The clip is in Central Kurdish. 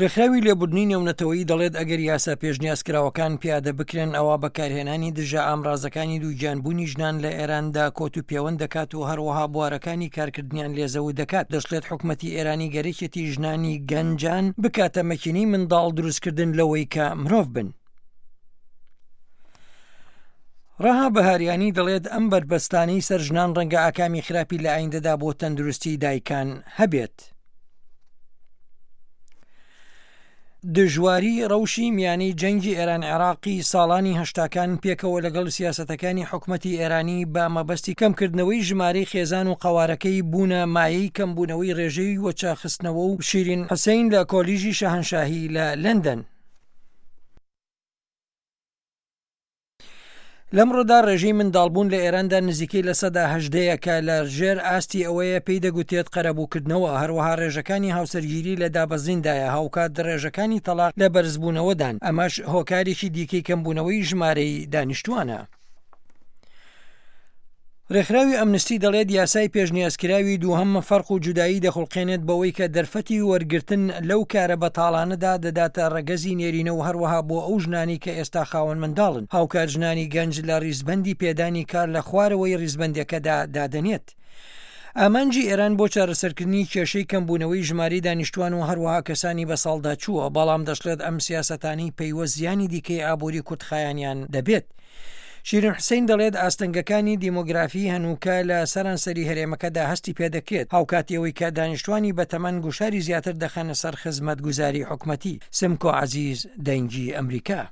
ڕێکخراوی لێبوردنی نێونەتەوەیی دەڵێت ئەگەر یاسا پێشنیازکراوەکان پیادە بکرێن ئەوە بەکارهێنانی دژە ئامرازەکانی دووگیانبوونی ژنان لە ئێراندا کۆت و پەیوەند دەکات و هەروەها بوارەکانی کارکردنیان لێزەوت دەکات. دەشڵێت حکومەتی ئێرانی گەرەکێتی ژنانی گەنجان بکاتە مەکینەی منداڵ دروستکردن لەوەی کە مرۆڤ بن. ڕەها بەهاریانی دەڵێت ئەم بەربەستانەی سەر ژنان ڕەنگە ئاکامی خراپی لە ئایندەدا بۆ تەندروستی دایکان هەبێت. دژواری ڕەوشی میانەی جەنگی ئێران عێراقی ساڵانی هەشتاکان پێکەوە لەگەڵ سیاسەتەکانی حکومەتی ئێرانی بە مەبەستی کەمکردنەوەی ژمارەی خێزان و قەوارەکەی بوونە مایەی کەمبوونەوەی ڕێژەی وەچاخستنەوە و شیرین حوسەین لە کۆلیژی شاهنشاهی لە لەندەن. لەمڕۆدا ڕێژەی منداڵبوون لە ئێراندا نزیکەی لە 18% کە لە ژێر ئاستی ئەوەیە پێی دەگوتێت قەرەبووکردنەوە. هەروەها ڕێژەکانی هاوسەرگیری لە دابەزیندایە هاوکات ڕێژەکانی تەلاق لە بەرزبوونەوەدان. ئەمەش هۆکارێکی دیکەی کەمبوونەوەی ژمارەی دانیشتوانە. ڕێکخراوی ئەمنستی دەڵێت یاسای پێشنیازکراوی دووهەم فەرق و جودایی دەخڵقێنێت بەوەی کە دەرفەتی وەرگرتن لەو کارە بەتاڵانەدا دەداتە ڕەگەزی نێرینە و هەروەها بۆ ئەو ژنانی کە ئێستا خاوەن منداڵن. هاوکار ژنانی گەنج لە ڕیزبەندی پێدانی کار لە خوارەوەی ڕیزبەندەکەدا دادەنێت. ئامانجی ئێران بۆ چارەسەرکردنی کێشەی کەمبوونەوەی ژماری دانیشتوان و هەروەها کەسانی بە ساڵدا چووە، بەڵام دەشڵێت ئەم سیاسەتانی پەیوەست زیانی دیکەی ئابووری کورتخایانیان دەبێت. شیرین حوسەین دەڵێت ئاستەنگەکانی دیمۆگرافی هەنووکە لە سەرانسەری هەرێمەکەدا هەستی پێدەکرێت، هاوکاتیەوەی کە دانیشتوانی بەتەمەن گوشاری زیاتر دەخەنە سەر خزمەتگوزاری حکومەتی. سمکۆ عەزیز، دەنگی ئەمریکا.